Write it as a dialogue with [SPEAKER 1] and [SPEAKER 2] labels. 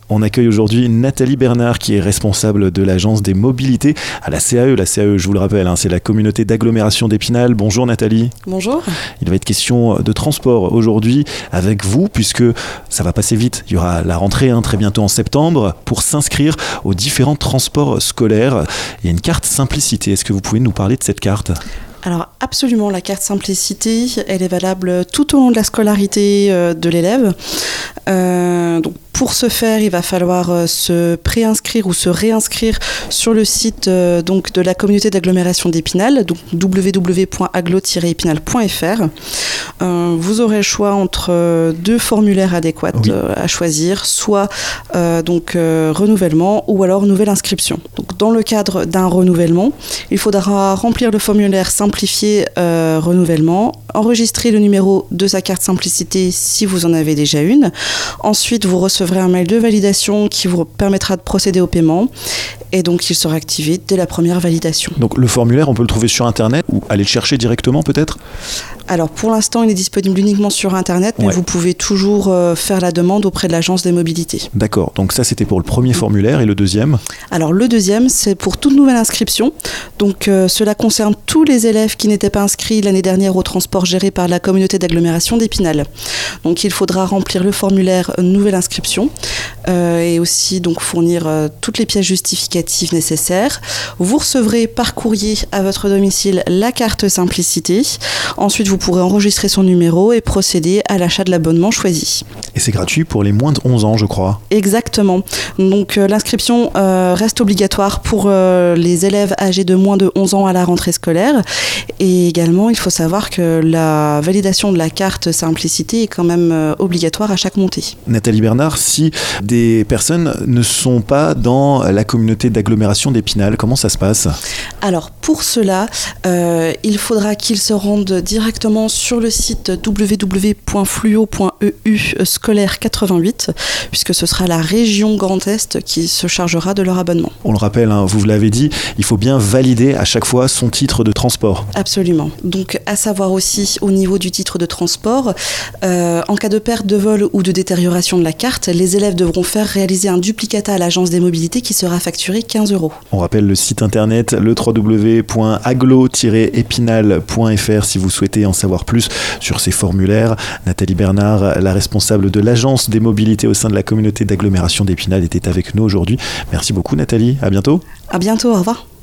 [SPEAKER 1] On accueille aujourd'hui Nathalie Bernard qui est responsable de l'agence des mobilités à la CAE. La CAE, je vous le rappelle, c'est la communauté d'agglomération d'Épinal. Bonjour Nathalie.
[SPEAKER 2] Bonjour.
[SPEAKER 1] Il va être question de transport aujourd'hui avec vous puisque ça va passer vite. Il y aura la rentrée très bientôt en septembre pour s'inscrire aux différents transports scolaires. Il y a une carte simplicité. Est-ce que vous pouvez nous parler de cette carte ?
[SPEAKER 2] Alors absolument, la carte simplicité, elle est valable tout au long de la scolarité de l'élève. Donc pour ce faire, il va falloir se préinscrire ou se réinscrire sur le site donc de la communauté d'agglomération d'Épinal, donc www.aglo-épinal.fr. Vous aurez le choix entre deux formulaires adéquats à choisir, soit renouvellement ou alors nouvelle inscription. Donc dans le cadre d'un renouvellement, il faudra remplir le formulaire simplifié renouvellement, enregistrer le numéro de sa carte simplicité si vous en avez déjà une. Ensuite, vous recevrez un mail de validation qui vous permettra de procéder au paiement et donc il sera activé dès la première validation.
[SPEAKER 1] Donc le formulaire, on peut le trouver sur Internet ou aller le chercher directement peut-être ?
[SPEAKER 2] Alors pour l'instant, il est disponible uniquement sur Internet, mais vous pouvez toujours faire la demande auprès de l'agence des mobilités.
[SPEAKER 1] D'accord, donc ça c'était pour le premier formulaire et le deuxième ?
[SPEAKER 2] Alors le deuxième, c'est pour toute nouvelle inscription. Donc cela concerne tous les élèves qui n'étaient pas inscrits l'année dernière au transport géré par la communauté d'agglomération d'Épinal. Donc il faudra remplir le formulaire nouvelle inscription et aussi donc fournir toutes les pièces justificatives nécessaires. Vous recevrez par courrier à votre domicile la carte simplicité. Ensuite, vous pourrez enregistrer son numéro et procéder à l'achat de l'abonnement choisi.
[SPEAKER 1] Et c'est gratuit pour les moins de 11 ans, je crois.
[SPEAKER 2] Exactement. Donc l'inscription reste obligatoire pour les élèves âgés de moins de 11 ans à la rentrée scolaire. Et également, il faut savoir que la validation de la carte simplicité est quand même obligatoire à chaque montée.
[SPEAKER 1] Nathalie Bernard, si des personnes ne sont pas dans la communauté d'agglomération d'Épinal, comment ça se passe ?
[SPEAKER 2] Alors pour cela, il faudra qu'ils se rendent directement sur le site www.fluo.eu scolaire 88, puisque ce sera la région Grand Est qui se chargera de leur abonnement.
[SPEAKER 1] On le rappelle, vous l'avez dit, il faut bien valider à chaque fois son titre de transport.
[SPEAKER 2] Absolument. Donc à savoir aussi au niveau du titre de transport, en cas de perte de vol ou de détérioration de la carte, les élèves devront faire réaliser un duplicata à l'agence des mobilités qui sera facturé 15 €.
[SPEAKER 1] On rappelle le site internet, le www.aglo-épinal.fr si vous souhaitez en savoir plus sur ces formulaires. Nathalie Bernard, la responsable de l'agence des mobilités au sein de la communauté d'agglomération d'Épinal, était avec nous aujourd'hui. Merci beaucoup Nathalie, à bientôt.
[SPEAKER 2] À bientôt, au revoir.